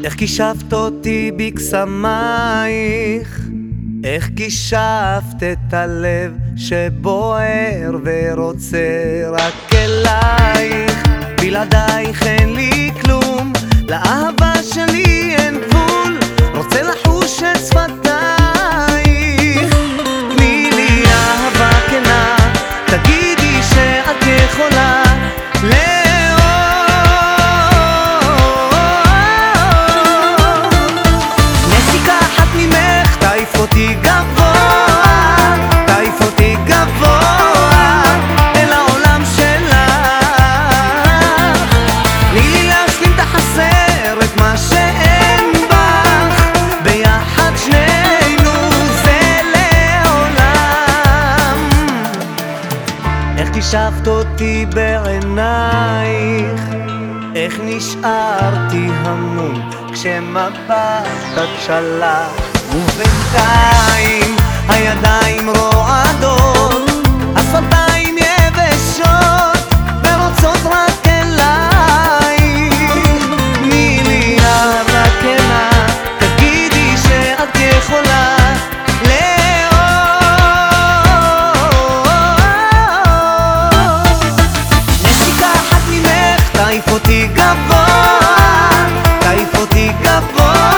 איך קישפת אותי בקסמייך, איך קישפת את הלב שבוער ורוצה רק אלייך. בלעדייך אין לי כלום, לאהבה שלי אין גבול, רוצה לחוש את שפתייך. תני לי אהבה כנה, תגידי שאת יכולה אותי גבוה, תעיף אותי גבוה אל העולם שלך. תני לי להשלים את החסר, את מה שאין בך, ביחד שנינו זה לעולם. איך קישפת אותי בעינייך, איך נשארתי המום כשמבטת שלך, ובינתיים הידיים רועדות, השפתיים יבשות ורוצות רק אלייך. תני לי אהבה כנה, תגידי שאת יכולה לאהוב. נשיקה אחת ממך תעיף אותי גבוה, תעיף אותי גבוה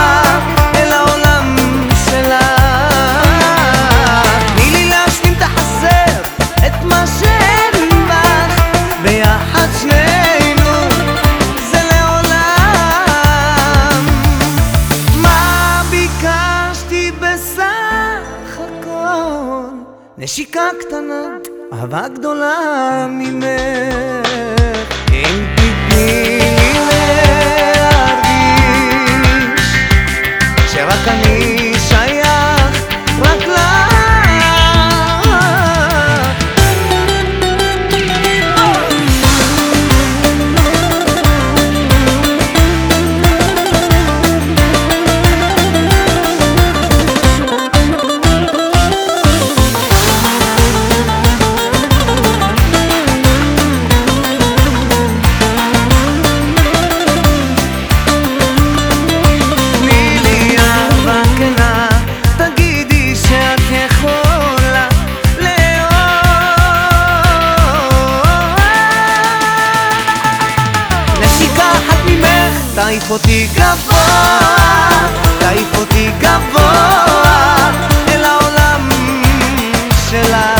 נשיקה קטנה, אהבה גדולה ממך. אם תתני לי להרגיש שרק אני שייך רק לך. תעיף אותי גבוה, תעיף אותי גבוה אל העולם שלך.